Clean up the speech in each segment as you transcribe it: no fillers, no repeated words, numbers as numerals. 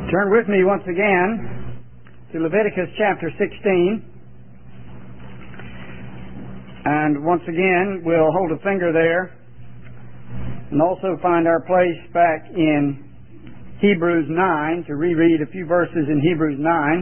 Turn with me once again to Leviticus chapter 16. And once again, we'll hold a finger there and also find our place back in Hebrews 9 to reread a few verses in Hebrews 9.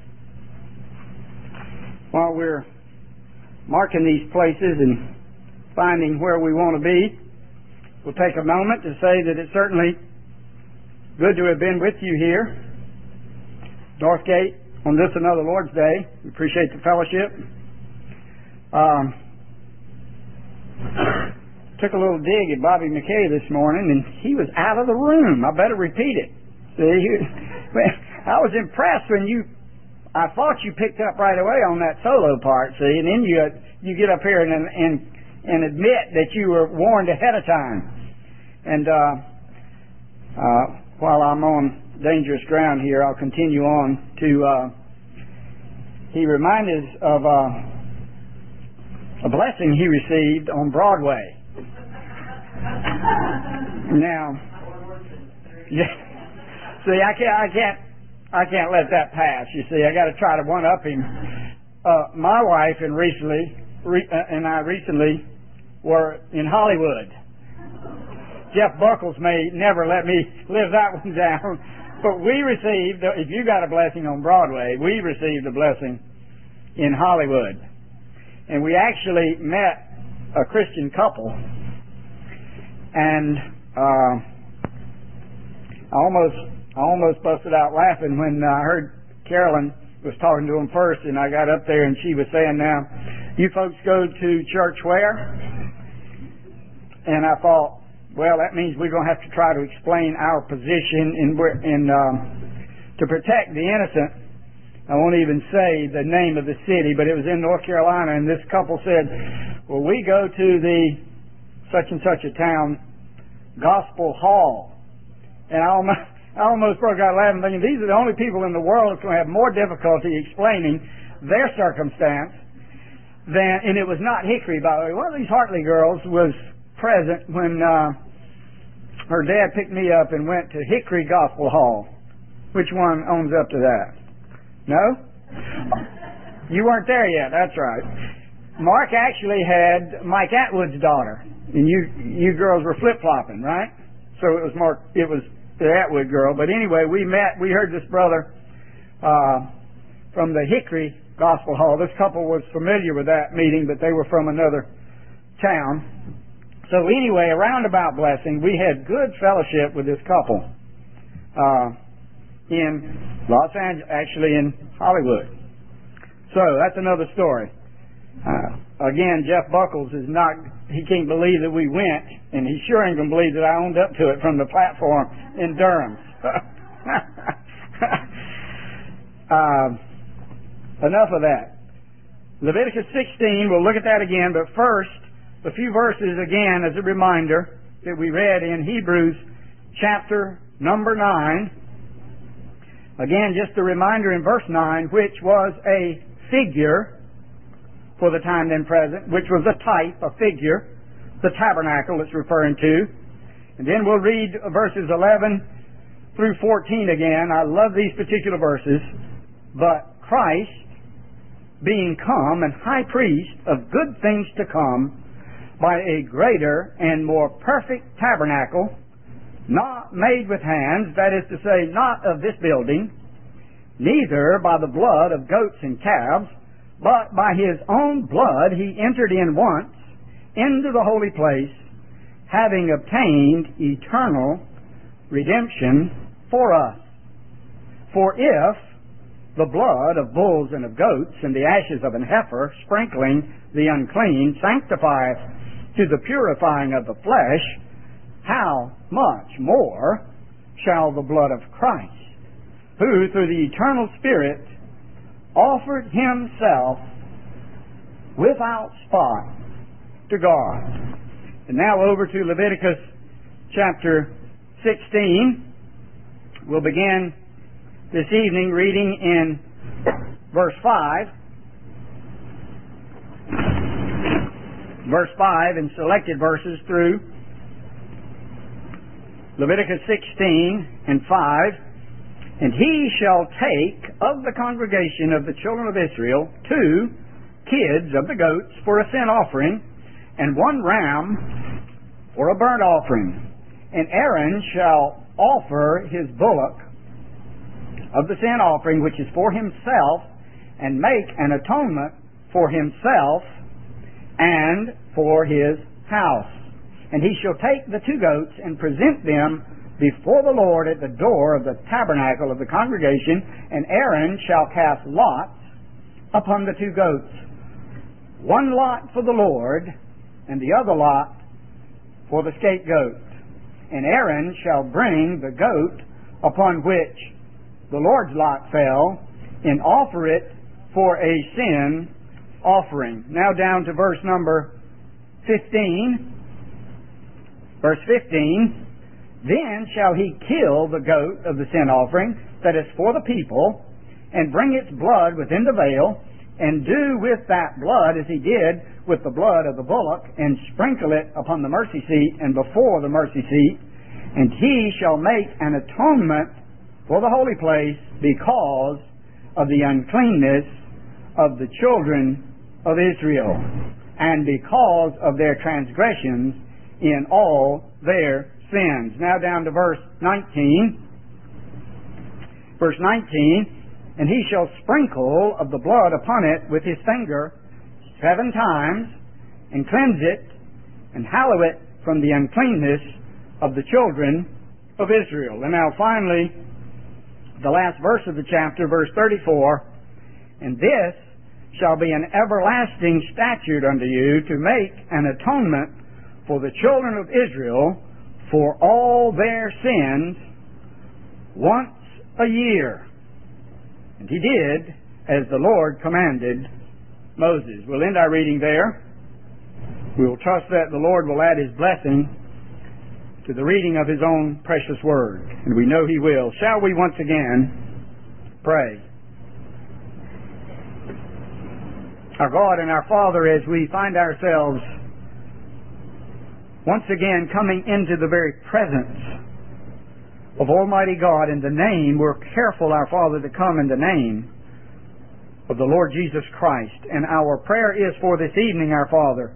While we're marking these places and finding where we want to be, we'll take a moment to say that it's certainly good to have been with you here, Northgate, on this another Lord's Day. We appreciate the fellowship. Took a little dig at Bobby McKay this morning, and he was out of the room. I better repeat it. See, I was impressed when I thought you picked up right away on that solo part, see, and then you get up here and admit that you were warned ahead of time. And while I'm on dangerous ground here, I'll continue on to, he reminded us of a blessing he received on Broadway. Now, yeah, see, I can't let that pass. You see, I got to try to one up him. My wife and I recently were in Hollywood. Jeff Buckles may never let me live that one down, but we received, if you got a blessing on Broadway, we received a blessing in Hollywood. And we actually met a Christian couple, and I almost busted out laughing when I heard Carolyn was talking to them first, and I got up there and she was saying, "Now, you folks go to church where?" And I thought, well, that means we're going to have to try to explain our position to protect the innocent. I won't even say the name of the city, but it was in North Carolina, and this couple said, well, we go to the such and such a town gospel hall. And I almost broke out laughing, thinking these are the only people in the world that's going to have more difficulty explaining their circumstance than, and it was not Hickory, by the way. One of these Hartley girls was present when her dad picked me up and went to Hickory Gospel Hall. Which one owns up to that? No? You weren't there yet, that's right. Mark actually had Mike Atwood's daughter, and you girls were flip-flopping, right? So it was the Atwood girl. But anyway, we heard this brother from the Hickory Gospel Hall. This couple was familiar with that meeting, but they were from another town. So anyway, a roundabout blessing. We had good fellowship with this couple in Los Angeles, actually in Hollywood. So that's another story. Again, Jeff Buckles he can't believe that we went, and he sure ain't going to believe that I owned up to it from the platform in Durham. Enough of that. Leviticus 16, we'll look at that again, but first, a few verses again as a reminder that we read in Hebrews chapter number 9. Again, just a reminder in verse 9, which was a figure for the time then present, which was a type, a figure, the tabernacle it's referring to. And then we'll read verses 11 through 14 again. I love these particular verses. But Christ, being come and high priest of good things to come, by a greater and more perfect tabernacle, not made with hands, that is to say, not of this building, neither by the blood of goats and calves, but by his own blood he entered in once into the holy place, having obtained eternal redemption for us. For if the blood of bulls and of goats and the ashes of an heifer, sprinkling the unclean, sanctifieth to the purifying of the flesh, how much more shall the blood of Christ, who through the eternal Spirit offered himself without spot to God. And now over to Leviticus chapter 16. We'll begin this evening reading in verse 5. Verse 5 and selected verses through Leviticus 16 and 5. And he shall take of the congregation of the children of Israel 2 kids of the goats for a sin offering, and 1 ram for a burnt offering. And Aaron shall offer his bullock of the sin offering, which is for himself, and make an atonement for himself and for his house. And he shall take the 2 goats and present them before the Lord at the door of the tabernacle of the congregation, and Aaron shall cast lots upon the 2 goats, 1 lot for the Lord, and the other lot for the scapegoat. And Aaron shall bring the goat upon which the Lord's lot fell, and offer it for a sin offering. Now down to verse number 15. Verse 15. Then shall he kill the goat of the sin offering that is for the people, and bring its blood within the veil, and do with that blood as he did with the blood of the bullock, and sprinkle it upon the mercy seat and before the mercy seat. And he shall make an atonement for the holy place because of the uncleanness of the children of Israel, and because of their transgressions in all their sins. Now down to verse 19. Verse 19. And he shall sprinkle of the blood upon it with his finger 7 times, and cleanse it, and hallow it from the uncleanness of the children of Israel. And now finally, the last verse of the chapter, verse 34. And this shall be an everlasting statute unto you, to make an atonement for the children of Israel for all their sins once a year. And he did as the Lord commanded Moses. We'll end our reading there. We will trust that the Lord will add his blessing to the reading of his own precious word. And we know he will. Shall we once again pray? Our God and our Father, as we find ourselves once again coming into the very presence of Almighty God in the name, we're careful, our Father, to come in the name of the Lord Jesus Christ. And our prayer is for this evening, our Father,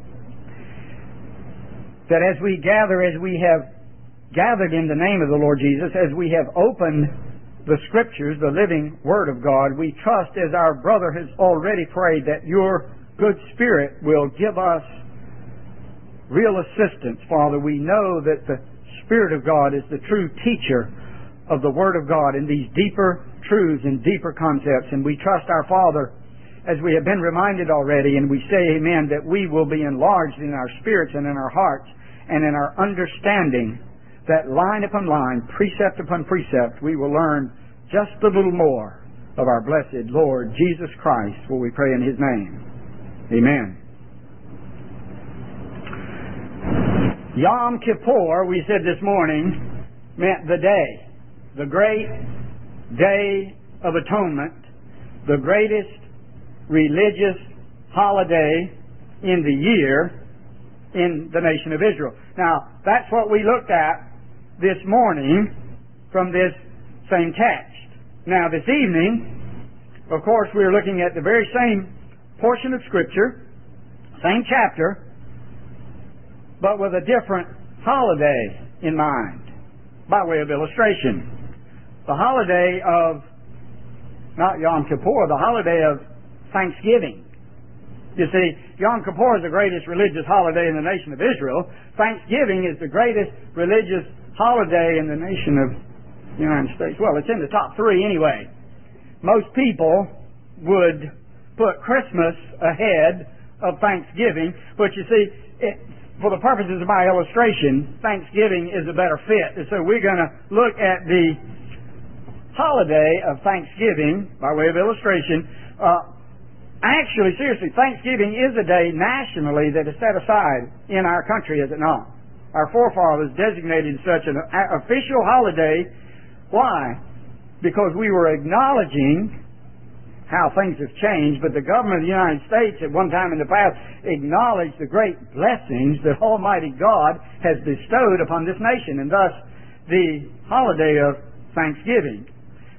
that as we have gathered in the name of the Lord Jesus, as we have opened the Scriptures, the living Word of God, we trust, as our brother has already prayed, that your good Spirit will give us real assistance, Father. We know that the Spirit of God is the true teacher of the Word of God in these deeper truths and deeper concepts. And we trust, our Father, as we have been reminded already, and we say amen, that we will be enlarged in our spirits and in our hearts and in our understanding, that line upon line, precept upon precept, we will learn just a little more of our blessed Lord Jesus Christ, for we pray in his name. Amen. Yom Kippur, we said this morning, meant the day, the great day of atonement, the greatest religious holiday in the year in the nation of Israel. Now, that's what we looked at this morning from this same text. Now, this evening, of course, we're looking at the very same portion of Scripture, same chapter, but with a different holiday in mind, by way of illustration. The holiday of, not Yom Kippur, the holiday of Thanksgiving. You see, Yom Kippur is the greatest religious holiday in the nation of Israel. Thanksgiving is the greatest religious holiday in the nation of the United States. Well, it's in the top 3 anyway. Most people would put Christmas ahead of Thanksgiving, but you see, for the purposes of my illustration, Thanksgiving is a better fit. And so we're going to look at the holiday of Thanksgiving by way of illustration. Actually, seriously, Thanksgiving is a day nationally that is set aside in our country, is it not? Our forefathers designated such an official holiday. Why? Because we were acknowledging how things have changed, but the government of the United States at one time in the past acknowledged the great blessings that Almighty God has bestowed upon this nation, and thus the holiday of Thanksgiving.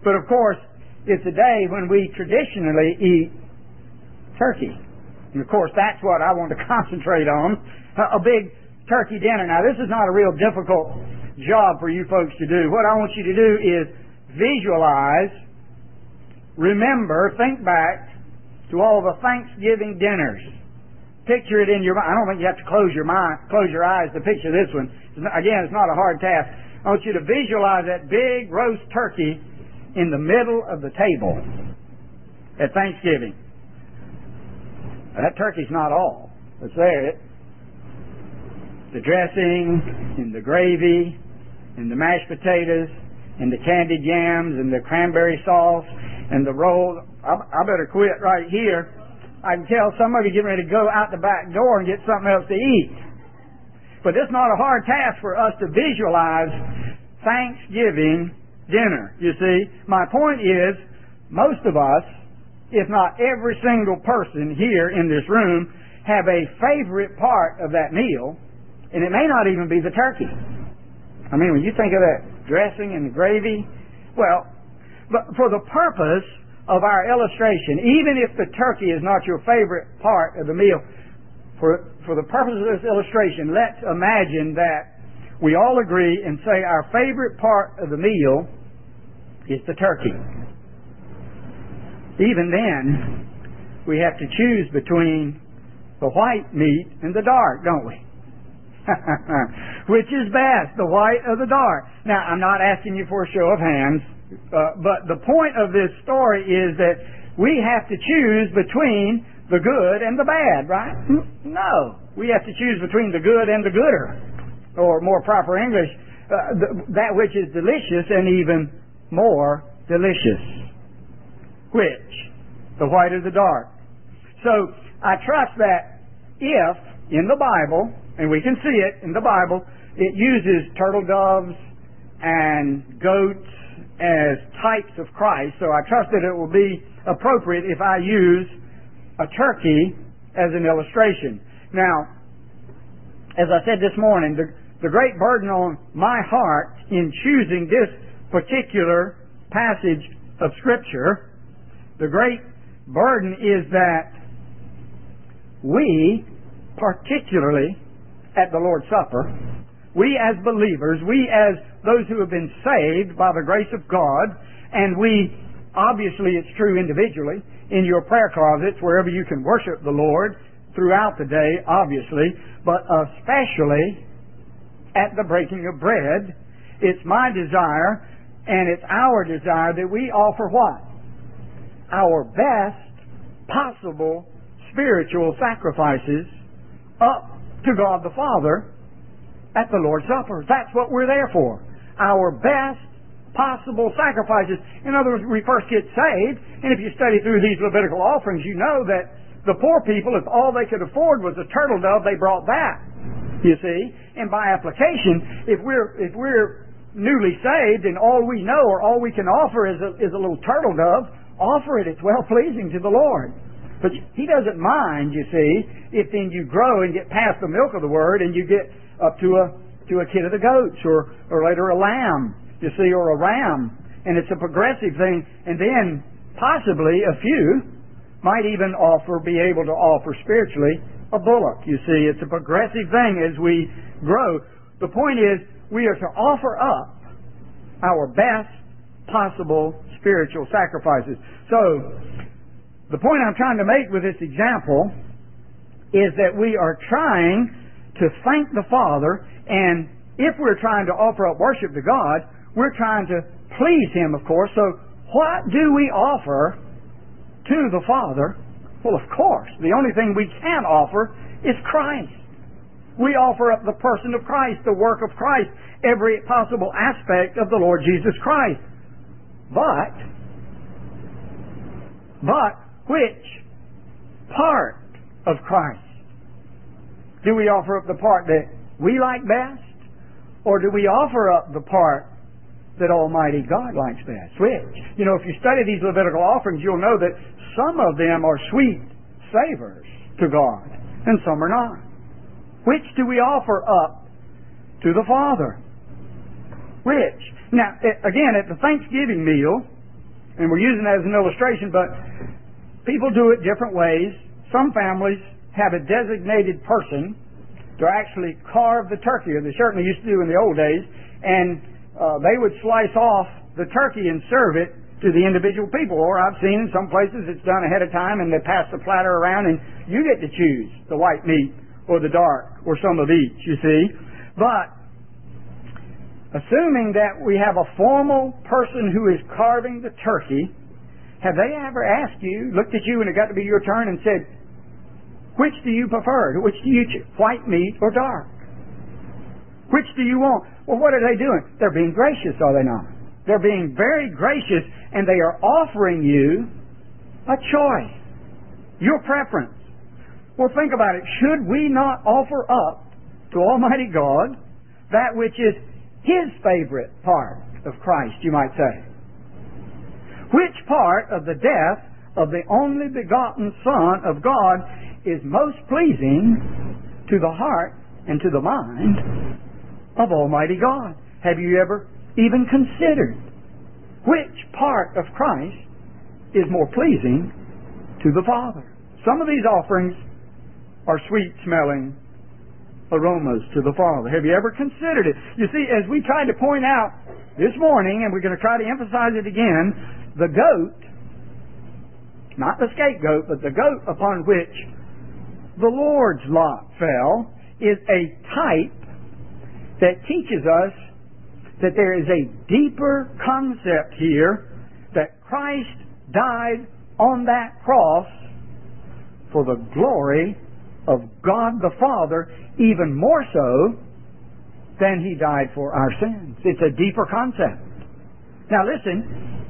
But of course, it's a day when we traditionally eat turkey. And of course, that's what I want to concentrate on, a big turkey dinner. Now, this is not a real difficult job for you folks to do. What I want you to do is visualize, remember, think back to all the Thanksgiving dinners. Picture it in your mind. I don't think you have to close your eyes to picture this one. Again, it's not a hard task. I want you to visualize that big roast turkey in the middle of the table at Thanksgiving. Now, that turkey's not all that's there. The dressing, and the gravy, and the mashed potatoes, and the candied yams, and the cranberry sauce, and the roll. I better quit right here. I can tell some of you getting ready to go out the back door and get something else to eat. But it's not a hard task for us to visualize Thanksgiving dinner, you see. My point is, most of us, if not every single person here in this room, have a favorite part of that meal, and it may not even be the turkey. I mean, when you think of that dressing and the gravy, well, but for the purpose of our illustration, even if the turkey is not your favorite part of the meal, for the purpose of this illustration, let's imagine that we all agree and say our favorite part of the meal is the turkey. Even then, we have to choose between the white meat and the dark, don't we? Which is best, the white or the dark? Now, I'm not asking you for a show of hands, but the point of this story is that we have to choose between the good and the bad, right? No. We have to choose between the good and the gooder, or more proper English, that which is delicious and even more delicious. Which? The white or the dark? So, I trust that if, in the Bible, and we can see it in the Bible, it uses turtle doves and goats as types of Christ, so I trust that it will be appropriate if I use a turkey as an illustration. Now, as I said this morning, the great burden on my heart in choosing this particular passage of Scripture, the great burden is that we, particularly at the Lord's Supper, we as believers, we as those who have been saved by the grace of God, and we, obviously it's true individually, in your prayer closets, wherever you can worship the Lord throughout the day, obviously, but especially at the breaking of bread, it's my desire and it's our desire that we offer what? Our best possible spiritual sacrifices up to God the Father at the Lord's Supper. That's what we're there for. Our best possible sacrifices. In other words, we first get saved, and if you study through these Levitical offerings, you know that the poor people, if all they could afford was a turtle dove, they brought that. You see? And by application, if we're newly saved and all we know or all we can offer is a little turtle dove, offer it. It's well-pleasing to the Lord. But He doesn't mind, you see, if then you grow and get past the milk of the Word and you get up to a kid of the goats or later a lamb, you see, or a ram. And it's a progressive thing. And then possibly a few might even be able to offer spiritually a bullock. You see, it's a progressive thing as we grow. The point is, we are to offer up our best possible spiritual sacrifices. So, the point I'm trying to make with this example is that we are trying to thank the Father, and if we're trying to offer up worship to God, we're trying to please Him, of course. So, what do we offer to the Father? Well, of course, the only thing we can offer is Christ. We offer up the person of Christ, the work of Christ, every possible aspect of the Lord Jesus Christ. But which part of Christ? Do we offer up the part that we like best? Or do we offer up the part that Almighty God likes best? Which? You know, if you study these Levitical offerings, you'll know that some of them are sweet savors to God, and some are not. Which do we offer up to the Father? Which? Now, again, at the Thanksgiving meal, And we're using that as an illustration, but people do it different ways. Some families have a designated person to actually carve the turkey, or they certainly used to do in the old days, and they would slice off the turkey and serve it to the individual people. Or I've seen in some places it's done ahead of time and they pass the platter around and you get to choose the white meat or the dark or some of each, you see. But assuming that we have a formal person who is carving the turkey, have they ever asked you, looked at you when it got to be your turn and said, which do you prefer? Which do you choose? White meat or dark? Which do you want? Well, what are they doing? They're being gracious, are they not? They're being very gracious, and they are offering you a choice, your preference. Well, think about it. Should we not offer up to Almighty God that which is His favorite part of Christ, you might say? Which part of the death of the only begotten Son of God is most pleasing to the heart and to the mind of Almighty God? Have you ever even considered which part of Christ is more pleasing to the Father? Some of these offerings are sweet-smelling aromas to the Father. Have you ever considered it? You see, as we tried to point out this morning, and we're going to try to emphasize it again, the goat, not the scapegoat, but the goat upon which the Lord's lot fell, is a type that teaches us that there is a deeper concept here, that Christ died on that cross for the glory of God the Father, even more so than He died for our sins. It's a deeper concept. Now listen,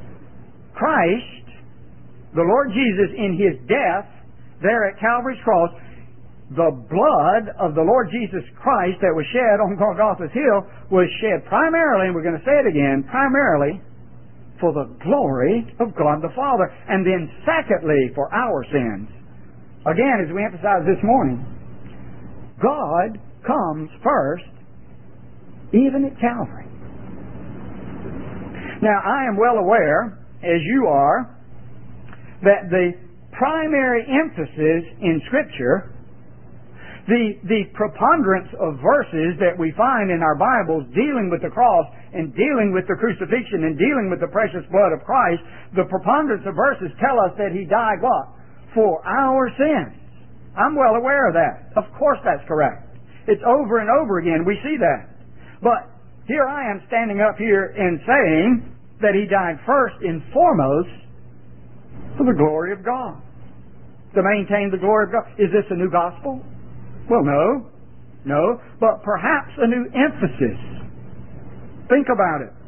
Christ, the Lord Jesus, in His death there at Calvary's cross, the blood of the Lord Jesus Christ that was shed on Golgotha's Hill was shed primarily, and we're going to say it again, primarily for the glory of God the Father, and then secondly for our sins. Again, as we emphasized this morning, God comes first, even at Calvary. Now, I am well aware, as you are, that the primary emphasis in Scripture, the preponderance of verses that we find in our Bibles dealing with the cross and dealing with the crucifixion and dealing with the precious blood of Christ, the preponderance of verses tell us that He died what? For our sins. I'm well aware of that. Of course that's correct. It's over and over again. We see that. But here I am standing up here and saying that He died first and foremost for the glory of God. To maintain the glory of God. Is this a new gospel? Well, no, but perhaps a new emphasis. Think about it.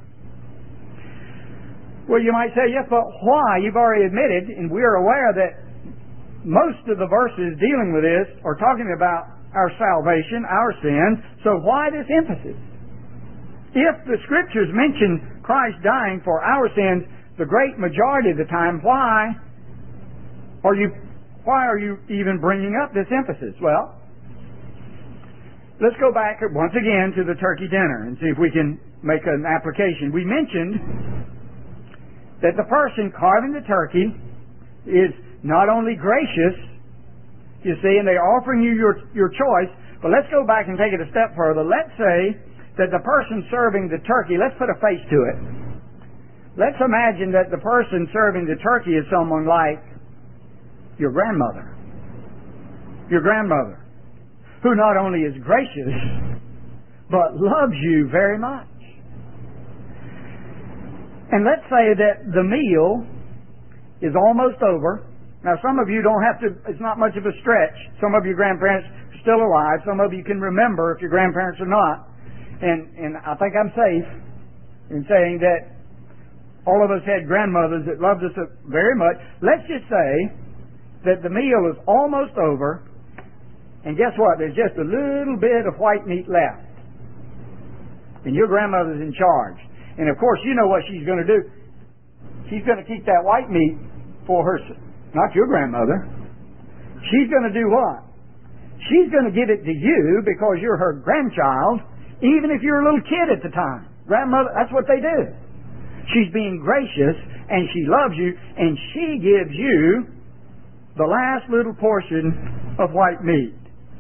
Well, you might say, yes, but why? You've already admitted, and we're aware that most of the verses dealing with this are talking about our salvation, our sins, so why this emphasis? If the Scriptures mention Christ dying for our sins the great majority of the time, why are you even bringing up this emphasis? Well, let's go back once again to the turkey dinner and see if we can make an application. We mentioned that the person carving the turkey is not only gracious, you see, and they're offering you your choice, but let's go back and take it a step further. Let's say that the person serving the turkey, let's put a face to it. Let's imagine that the person serving the turkey is someone like your grandmother. Your grandmother, who not only is gracious, but loves you very much. And let's say that the meal is almost over. Now, some of you don't have to, it's not much of a stretch. Some of your grandparents are still alive. Some of you can remember if your grandparents are not. And I think I'm safe in saying that all of us had grandmothers that loved us very much. Let's just say that the meal is almost over, and guess what? There's just a little bit of white meat left. And your grandmother's in charge. And of course, you know what she's going to do. She's going to keep that white meat for her, not your grandmother. She's going to do what? She's going to give it to you because you're her grandchild, even if you're a little kid at the time. Grandmother, that's what they do. She's being gracious, and she loves you, and she gives you the last little portion of white meat.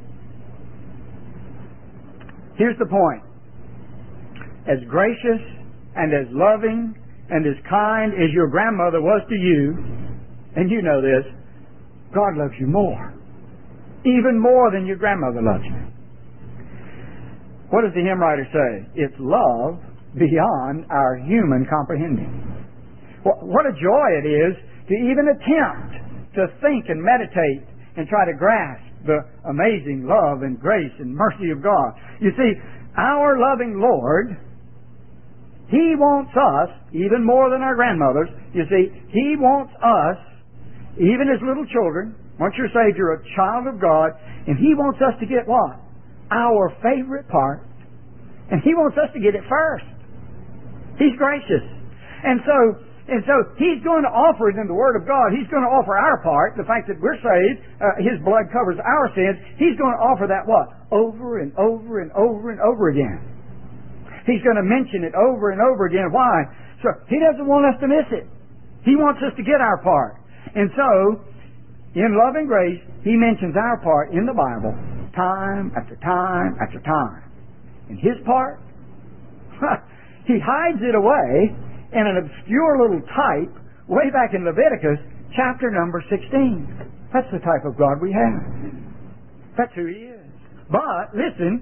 Here's the point. As gracious and as loving and as kind as your grandmother was to you, and you know this, God loves you more. Even more than your grandmother loves you. What does the hymn writer say? It's love beyond our human comprehending. What a joy it is to even attempt to think and meditate and try to grasp the amazing love and grace and mercy of God. You see, our loving Lord, He wants us, even more than our grandmothers, you see, He wants us, even as little children, once you're saved, you're a child of God, and He wants us to get what? Our favorite part. And He wants us to get it first. He's gracious. And so He's going to offer it in the Word of God. He's going to offer our part, the fact that we're saved, His blood covers our sins. He's going to offer that what? Over and over and over and over again. He's going to mention it over and over again. Why? So He doesn't want us to miss it. He wants us to get our part. And so, in love and grace, He mentions our part in the Bible time after time after time. And His part, He hides it away in an obscure little type way back in Leviticus chapter number 16. That's the type of God we have. That's who He is. But, listen,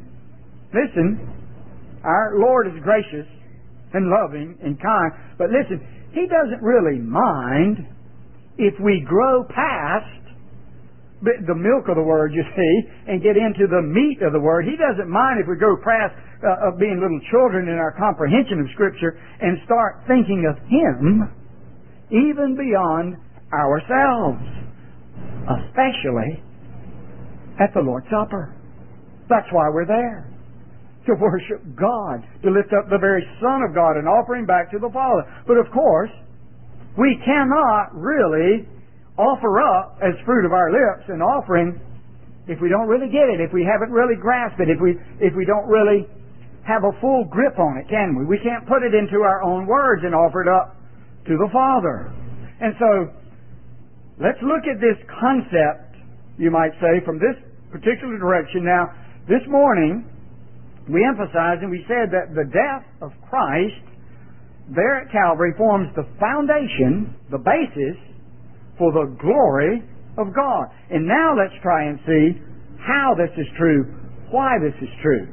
our Lord is gracious and loving and kind. But listen, He doesn't really mind if we grow past the milk of the Word, you see, and get into the meat of the Word. He doesn't mind if we go past of being little children in our comprehension of Scripture and start thinking of Him even beyond ourselves, especially at the Lord's Supper. That's why we're there. To worship God, to lift up the very Son of God and offer Him back to the Father. But of course, we cannot really offer up as fruit of our lips an offering if we don't really get it, if we haven't really grasped it, if we don't really have a full grip on it, can we? We can't put it into our own words and offer it up to the Father. And so, let's look at this concept, you might say, from this particular direction. Now, this morning, we emphasized and we said that the death of Christ there at Calvary forms the foundation, the basis for the glory of God. And now let's try and see how this is true, why this is true.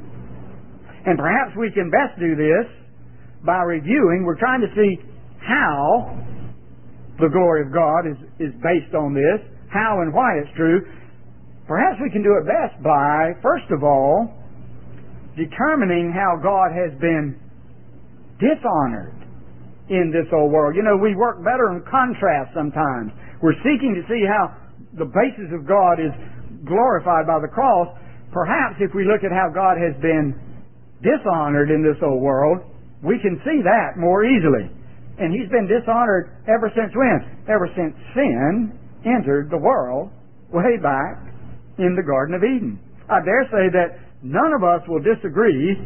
And perhaps we can best do this by reviewing. We're trying to see how the glory of God is based on this, how and why it's true. Perhaps we can do it best by, first of all, determining how God has been dishonored in this old world. You know, we work better in contrast sometimes. We're seeking to see how the basis of God is glorified by the cross. Perhaps if we look at how God has been dishonored in this old world, we can see that more easily. And He's been dishonored ever since when? Ever since sin entered the world way back in the Garden of Eden. I dare say that none of us will disagree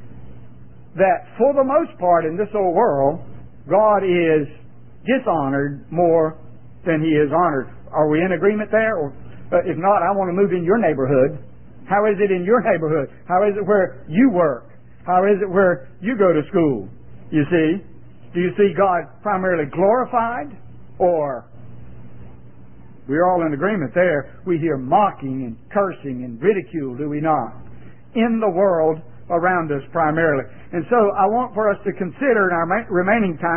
that for the most part in this old world, God is dishonored more than He is honored. Are we in agreement there? Or if not, I want to move in your neighborhood. How is it in your neighborhood? How is it where you work? How is it where you go to school? You see? Do you see God primarily glorified? Or we're all in agreement there. We hear mocking and cursing and ridicule, do we not? In the world around us primarily. And so I want for us to consider in our remaining time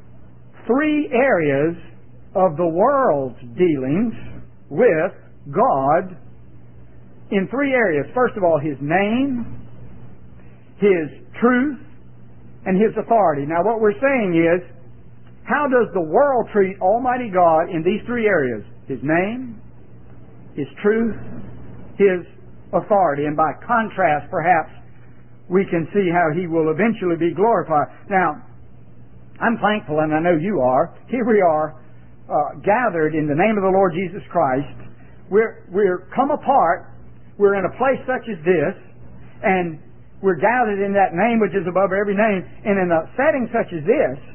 3 areas of the world's dealings with God in 3 areas. First of all, His name, His truth, and His authority. Now what we're saying is, how does the world treat Almighty God in these 3 areas? His name, His truth, His authority. And by contrast, perhaps, we can see how He will eventually be glorified. Now, I'm thankful, and I know you are. Here we are, gathered in the name of the Lord Jesus Christ. We're come apart. We're in a place such as this, and we're gathered in that name which is above every name. And in a setting such as this,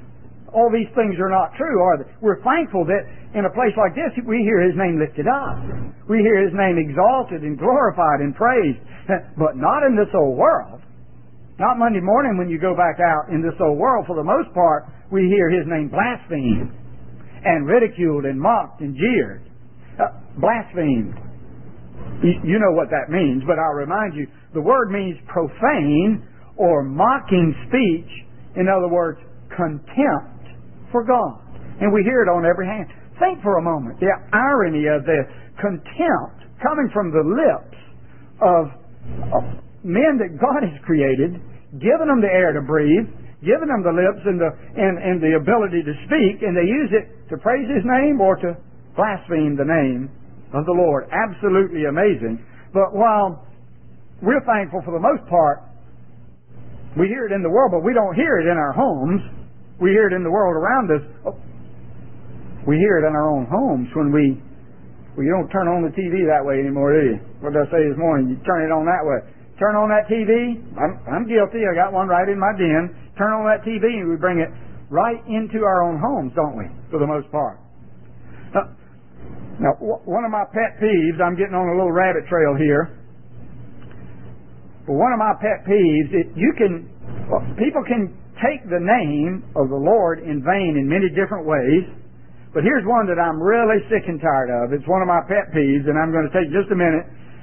all these things are not true, are they? We're thankful that in a place like this, we hear His name lifted up. We hear His name exalted and glorified and praised. But not in this old world. Not Monday morning when you go back out in this old world. For the most part, we hear His name blasphemed and ridiculed and mocked and jeered. Blasphemed. You know what that means, but I'll remind you, the word means profane or mocking speech. In other words, contempt for God. And we hear it on every hand. Think for a moment, the irony of this. Contempt coming from the lips of men that God has created, given them the air to breathe, given them the lips and the ability to speak, and they use it to praise His name or to blaspheme the name of the Lord. Absolutely amazing. But while we're thankful for the most part, we hear it in the world, but we don't hear it in our homes. We hear it in the world around us. We hear it in our own homes when you don't turn on the TV that way anymore, do you? What did I say this morning? You turn it on that way. Turn on that TV. I'm guilty. I got one right in my den. Turn on that TV and we bring it right into our own homes, don't we? For the most part. Now, one of my pet peeves, I'm getting on a little rabbit trail here. But one of my pet peeves, people can take the name of the Lord in vain in many different ways. But here's one that I'm really sick and tired of. It's one of my pet peeves, and I'm going to take just a minute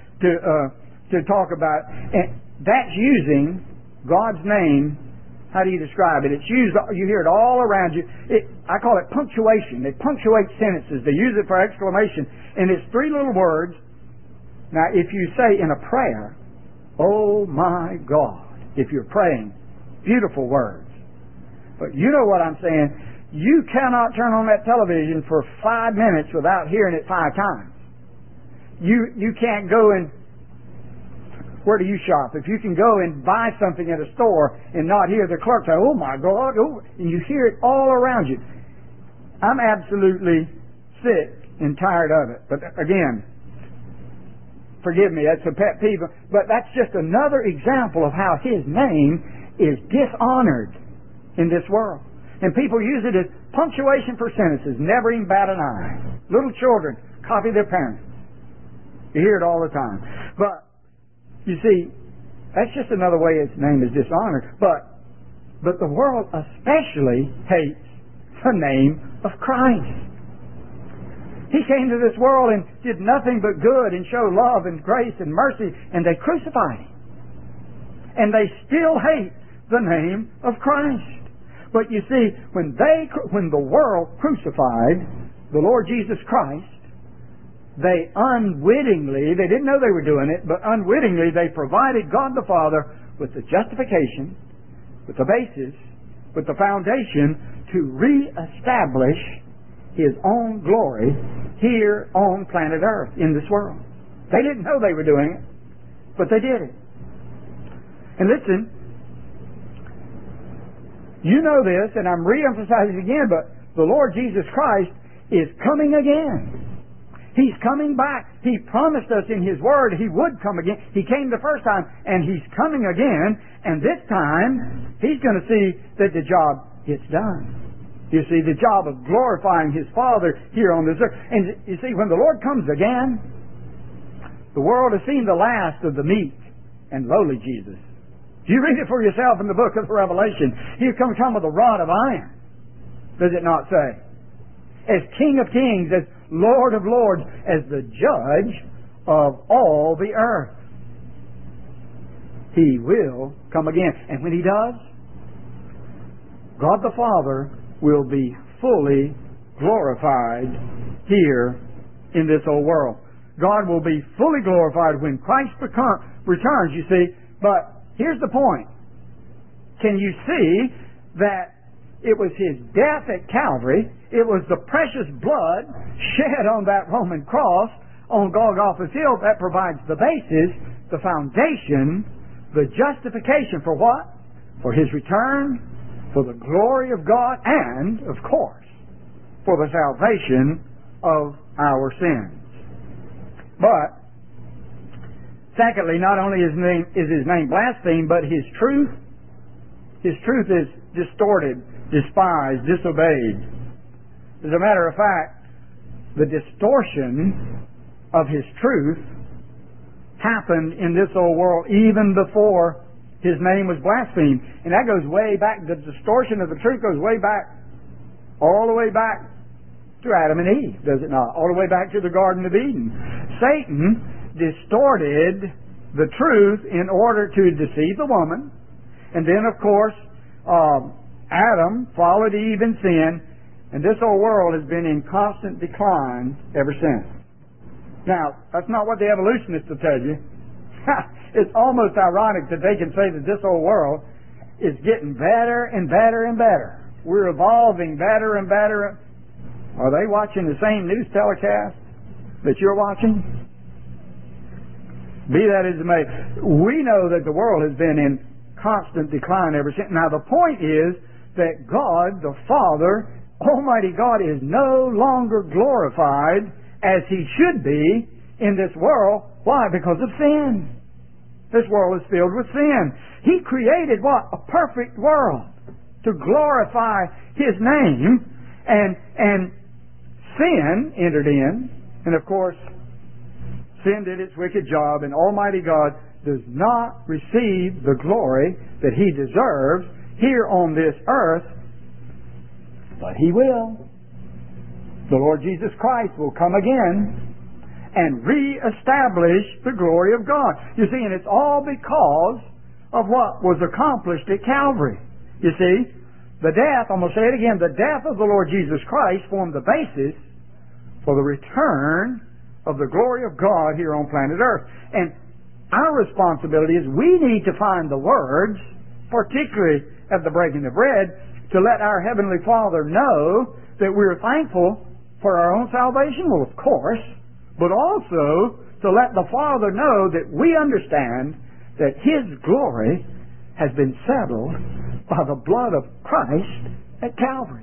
to talk about. And that's using God's name. How do you describe it? It's used. You hear it all around you. I call it punctuation. They punctuate sentences. They use it for exclamation, and it's three little words. Now, if you say in a prayer, "Oh my God," if you're praying, beautiful words. But you know what I'm saying. You cannot turn on that television for 5 minutes without hearing it 5 times. You can't go and... Where do you shop? If you can go and buy something at a store and not hear the clerk say, "Oh my God," and you hear it all around you. I'm absolutely sick and tired of it. But again, forgive me, that's a pet peeve. But that's just another example of how His name is dishonored in this world. And people use it as punctuation for sentences, never even bat an eye. Little children copy their parents. You hear it all the time. But, you see, that's just another way His name is dishonored. But the world especially hates the name of Christ. He came to this world and did nothing but good and showed love and grace and mercy, and they crucified Him. And they still hate the name of Christ. But you see, when the world crucified the Lord Jesus Christ, they unwittingly, they didn't know they were doing it, but unwittingly they provided God the Father with the justification, with the basis, with the foundation to reestablish His own glory here on planet Earth, in this world. They didn't know they were doing it, but they did it. And listen, you know this, and I'm re-emphasizing it again, but the Lord Jesus Christ is coming again. He's coming back. He promised us in His Word He would come again. He came the first time, and He's coming again, and this time He's going to see that the job gets done. You see, the job of glorifying His Father here on this earth. And you see, when the Lord comes again, the world has seen the last of the meek and lowly Jesus. You read it for yourself in the book of the Revelation. He comes with a rod of iron. Does it not say? As King of Kings, as Lord of Lords, as the Judge of all the earth. He will come again. And when He does, God the Father will be fully glorified here in this old world. God will be fully glorified when Christ returns, you see. But here's the point. Can you see that it was His death at Calvary, it was the precious blood shed on that Roman cross on Golgotha's Hill that provides the basis, the foundation, the justification for what? For His return, for the glory of God, and, of course, for the salvation of our sins. But, secondly, not only is His name blasphemed, but His truth is distorted despised, disobeyed. As a matter of fact, the distortion of His truth happened in this old world even before His name was blasphemed. And that goes way back, the distortion of the truth goes way back, all the way back to Adam and Eve, does it not? All the way back to the Garden of Eden. Satan distorted the truth in order to deceive the woman. And then, of course, Adam followed Eve in sin, and this old world has been in constant decline ever since. Now, that's not what the evolutionists will tell you. It's almost ironic that they can say that this old world is getting better and better and better. We're evolving better and better. Are they watching the same news telecast that you're watching? Be that as it may, we know that the world has been in constant decline ever since. Now the point is that God, the Father, Almighty God, is no longer glorified as He should be in this world. Why? Because of sin. This world is filled with sin. He created what? A perfect world to glorify His name, and sin entered in, and of course sin did its wicked job, and Almighty God does not receive the glory that He deserves here on this earth, but He will. The Lord Jesus Christ will come again and reestablish the glory of God. You see, and it's all because of what was accomplished at Calvary. You see, the death, I'm going to say it again, the death of the Lord Jesus Christ formed the basis for the return of the glory of God here on planet Earth. And our responsibility is we need to find the words, particularly at the breaking of bread, to let our Heavenly Father know that we're thankful for our own salvation, well, of course, but also to let the Father know that we understand that His glory has been settled by the blood of Christ at Calvary.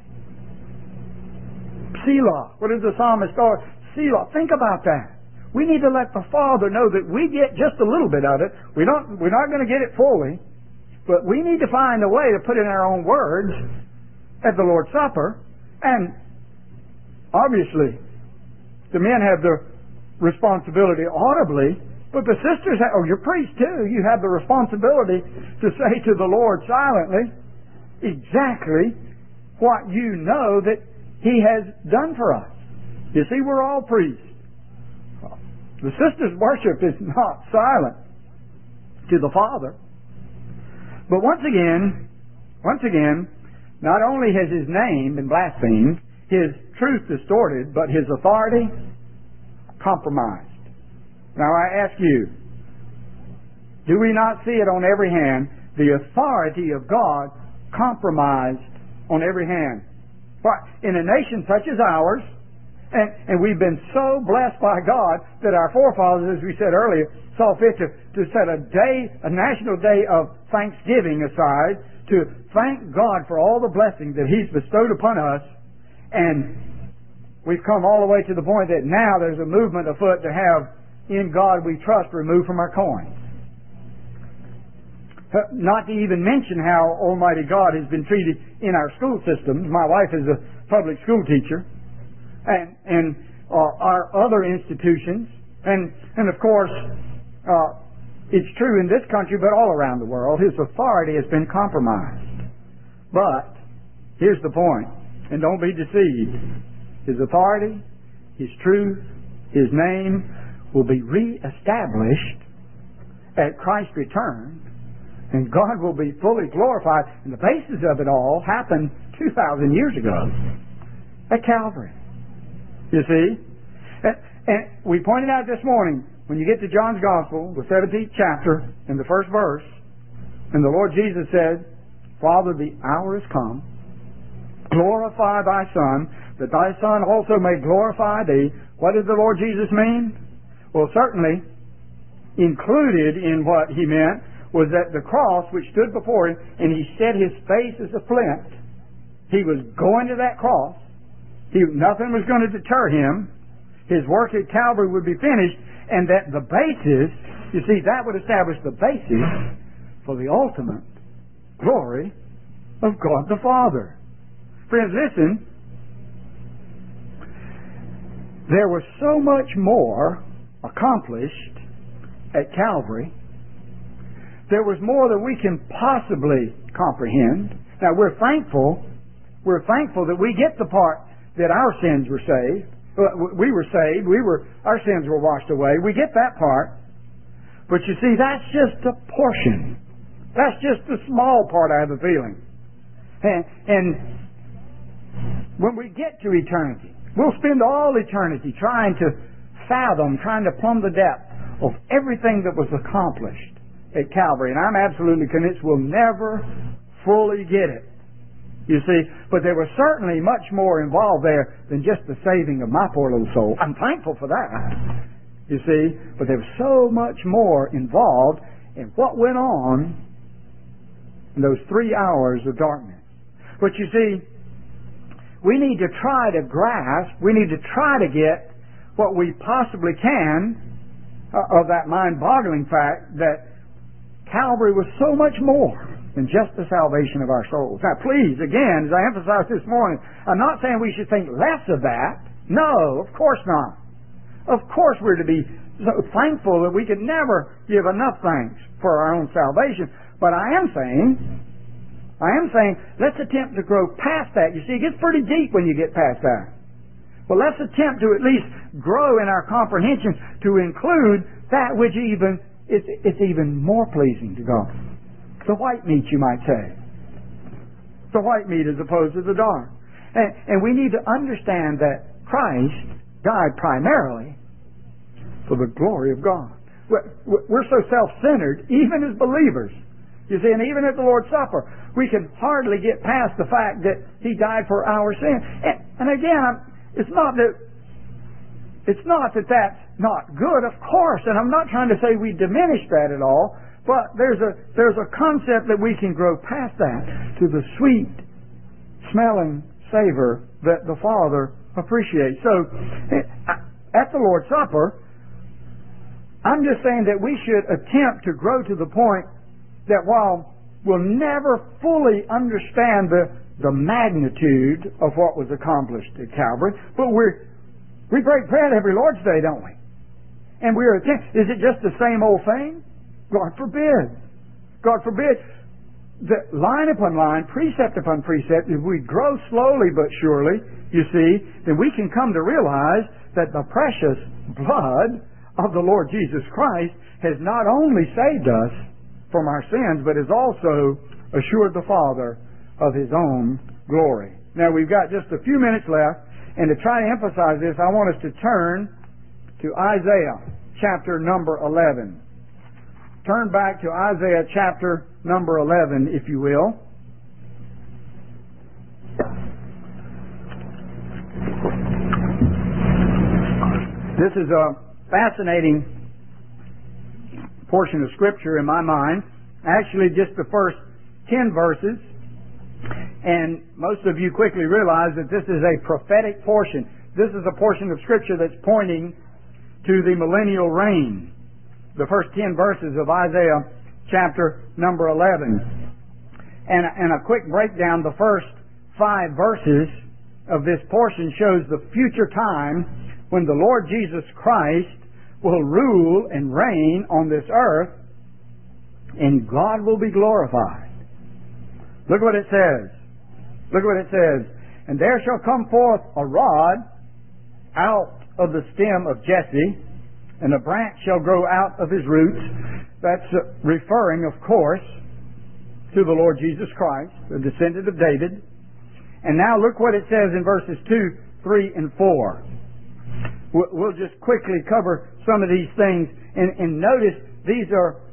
Selah. What does the psalmist call it? Selah. Think about that. We need to let the Father know that we get just a little bit of it. We're not going to get it fully, but we need to find a way to put in our own words at the Lord's Supper. And obviously, the men have the responsibility audibly, but the sisters have, or your priest too, you have the responsibility to say to the Lord silently exactly what you know that He has done for us. You see, we're all priests. The sisters' worship is not silent to the Father. But once again, not only has His name been blasphemed, His truth distorted, but His authority compromised. Now I ask you, do we not see it on every hand? The authority of God compromised on every hand. But in a nation such as ours, and we've been so blessed by God that our forefathers, as we said earlier, saw fit to set a national day of thanksgiving aside to thank God for all the blessings that He's bestowed upon us. And we've come all the way to the point that now there's a movement afoot to have "In God We Trust" removed from our coins. Not to even mention how Almighty God has been treated in our school systems. My wife is a public school teacher, and our other institutions, and of course, it's true in this country, but all around the world, His authority has been compromised. But here's the point, and don't be deceived. His authority, His truth, His name will be reestablished at Christ's return, and God will be fully glorified. And the basis of it all happened 2,000 years ago at Calvary. You see? And we pointed out this morning, when you get to John's Gospel, the 17th chapter, in the first verse, and the Lord Jesus said, "Father, the hour is come. Glorify Thy Son, that Thy Son also may glorify Thee." What did the Lord Jesus mean? Well, certainly, included in what He meant was that the cross which stood before Him, and He set His face as a flint, He was going to that cross. Nothing was going to deter Him. His work at Calvary would be finished, and that the basis, you see, that would establish the basis for the ultimate glory of God the Father. Friends, listen. There was so much more accomplished at Calvary. There was more than we can possibly comprehend. Now, we're thankful that we get the part that our sins were saved. We were saved. Our sins were washed away. We get that part. But you see, that's just a portion. That's just a small part, I have a feeling. And when we get to eternity, we'll spend all eternity trying to fathom, trying to plumb the depth of everything that was accomplished at Calvary. And I'm absolutely convinced we'll never fully get it. You see, but there was certainly much more involved there than just the saving of my poor little soul. I'm thankful for that. You see, but there was so much more involved in what went on in those 3 hours of darkness. But you see, we need to try to grasp, we need to try to get what we possibly can of that mind-boggling fact that Calvary was so much more than just the salvation of our souls. Now please, again, as I emphasized this morning, I'm not saying we should think less of that. No, of course not. Of course we're to be so thankful that we could never give enough thanks for our own salvation. But I am saying, let's attempt to grow past that. You see, it gets pretty deep when you get past that. Well, let's attempt to at least grow in our comprehension to include that which it's even more pleasing to God. The white meat, you might say. The white meat as opposed to the dark. And we need to understand that Christ died primarily for the glory of God. We're so self-centered, even as believers. You see, and even at the Lord's Supper, we can hardly get past the fact that He died for our sin. And again, it's not that that's not good, of course, and I'm not trying to say we diminish that at all. But there's a concept that we can grow past that to the sweet smelling savor that the Father appreciates. So, at the Lord's Supper, I'm just saying that we should attempt to grow to the point that while we'll never fully understand the magnitude of what was accomplished at Calvary, but we break bread every Lord's Day, don't we? And is it just the same old thing? God forbid. God forbid. That line upon line, precept upon precept, if we grow slowly but surely, you see, then we can come to realize that the precious blood of the Lord Jesus Christ has not only saved us from our sins, but has also assured the Father of His own glory. Now, we've got just a few minutes left, and to try to emphasize this, I want us to turn to Isaiah chapter number 11. Turn back to Isaiah chapter number 11, if you will. This is a fascinating portion of Scripture in my mind. Actually, just the first 10 verses. And most of you quickly realize that this is a prophetic portion. This is a portion of Scripture that's pointing to the millennial reign. The first 10 verses of Isaiah chapter number 11. And a quick breakdown, the first 5 verses of this portion shows the future time when the Lord Jesus Christ will rule and reign on this earth, and God will be glorified. Look what it says. Look what it says. And there shall come forth a rod out of the stem of Jesse, and a branch shall grow out of his roots. That's referring, of course, to the Lord Jesus Christ, the descendant of David. And now look what it says in verses 2, 3, and 4. We'll just quickly cover some of these things. And notice these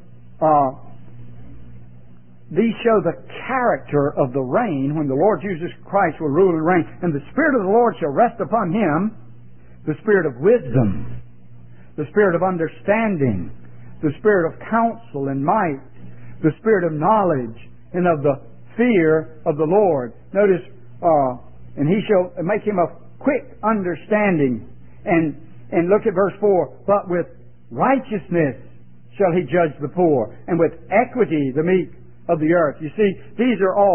show the character of the reign when the Lord Jesus Christ will rule and reign. And the Spirit of the Lord shall rest upon Him, the Spirit of wisdom, the Spirit of understanding, the Spirit of counsel and might, the Spirit of knowledge and of the fear of the Lord. Notice, and He shall make him of quick understanding. And look at verse 4. But with righteousness shall He judge the poor, and with equity the meek of the earth. You see, these are all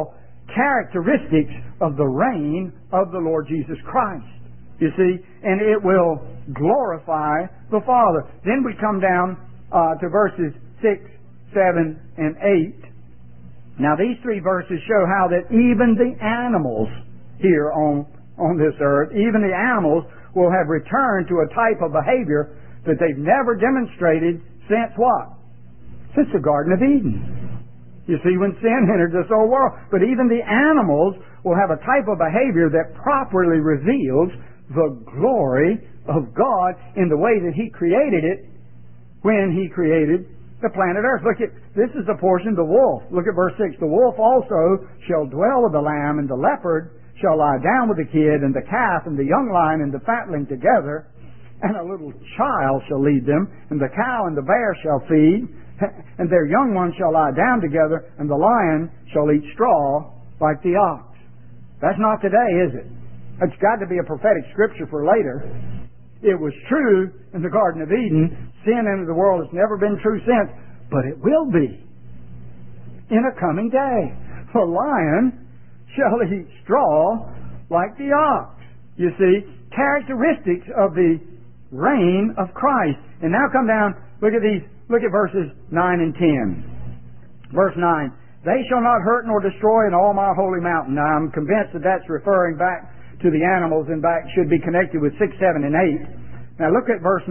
characteristics of the reign of the Lord Jesus Christ. You see, and it will glorify the Father. Then we come down to verses 6, 7, and 8. Now these three verses show how that even the animals here on this earth, even the animals will have returned to a type of behavior that they've never demonstrated since what? Since the Garden of Eden. You see, when sin entered this old world. But even the animals will have a type of behavior that properly reveals the glory of God in the way that He created it when He created the planet Earth. Look at, this is the portion, the wolf. Look at verse 6. The wolf also shall dwell with the lamb, and the leopard shall lie down with the kid, and the calf, and the young lion, and the fatling together, and a little child shall lead them, and the cow and the bear shall feed, and their young ones shall lie down together, and the lion shall eat straw like the ox. That's not today, is it? It's got to be a prophetic scripture for later. It was true in the Garden of Eden. Sin entered the world. It's never been true since. But it will be in a coming day. The lion shall eat straw like the ox. You see, characteristics of the reign of Christ. And now come down, look at these. Look at verses 9 and 10. Verse 9. They shall not hurt nor destroy in all my holy mountain. Now I'm convinced that that's referring back to the animals and back should be connected with 6, 7, and 8. Now look at verse 9.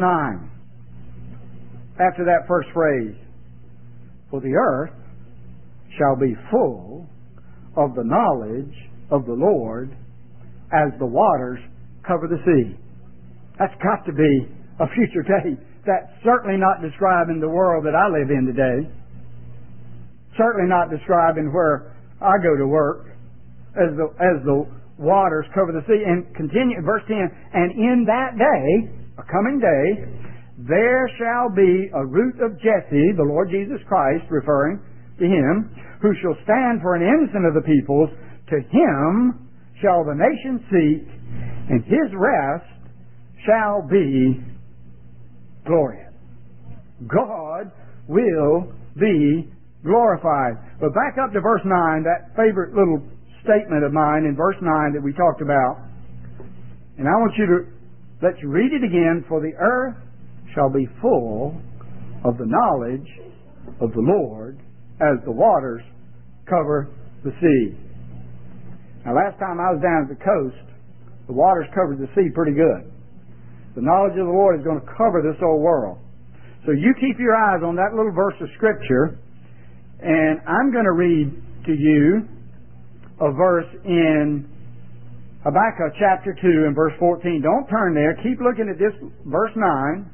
After that first phrase. For the earth shall be full of the knowledge of the Lord as the waters cover the sea. That's got to be a future day. That's certainly not describing the world that I live in today. Certainly not describing where I go to work as the waters cover the sea. And continue, verse 10, and in that day, a coming day, there shall be a root of Jesse, the Lord Jesus Christ, referring to Him, who shall stand for an ensign of the peoples. To Him shall the nations seek, and His rest shall be glorious. God will be glorified. But back up to verse 9, that favorite little statement of mine in verse 9 that we talked about. And I want you to, let's read it again. For the earth shall be full of the knowledge of the Lord as the waters cover the sea. Now last time I was down at the coast, the waters covered the sea pretty good. The knowledge of the Lord is going to cover this whole world. So you keep your eyes on that little verse of Scripture, and I'm going to read to you a verse in Habakkuk chapter 2 and verse 14. Don't turn there. Keep looking at this verse 9.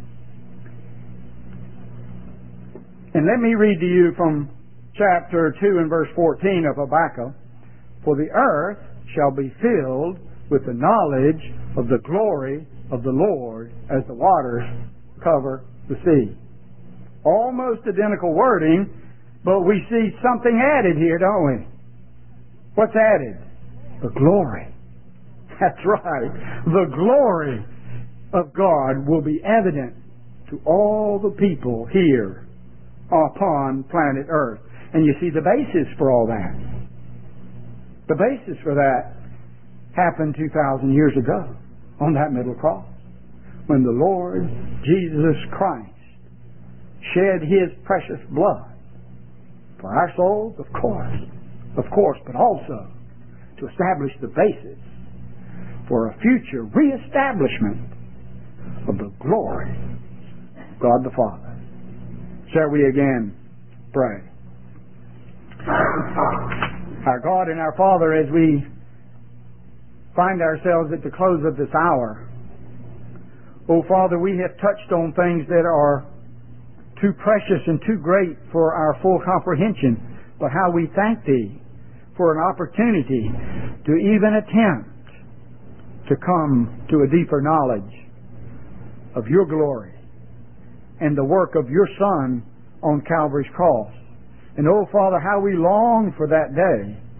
And let me read to you from chapter 2 and verse 14 of Habakkuk. For the earth shall be filled with the knowledge of the glory of the Lord as the waters cover the sea. Almost identical wording, but we see something added here, don't we? What's added? The glory. That's right. The glory of God will be evident to all the people here upon planet Earth. And you see the basis for all that. The basis for that happened 2,000 years ago on that middle cross, when the Lord Jesus Christ shed His precious blood for our souls, of course, but also to establish the basis for a future reestablishment of the glory of God the Father. Shall we again pray? Our God and our Father, as we find ourselves at the close of this hour, oh Father, we have touched on things that are too precious and too great for our full comprehension, but how we thank Thee for an opportunity to even attempt to come to a deeper knowledge of Your glory and the work of Your Son on Calvary's cross. And oh Father, how we long for that day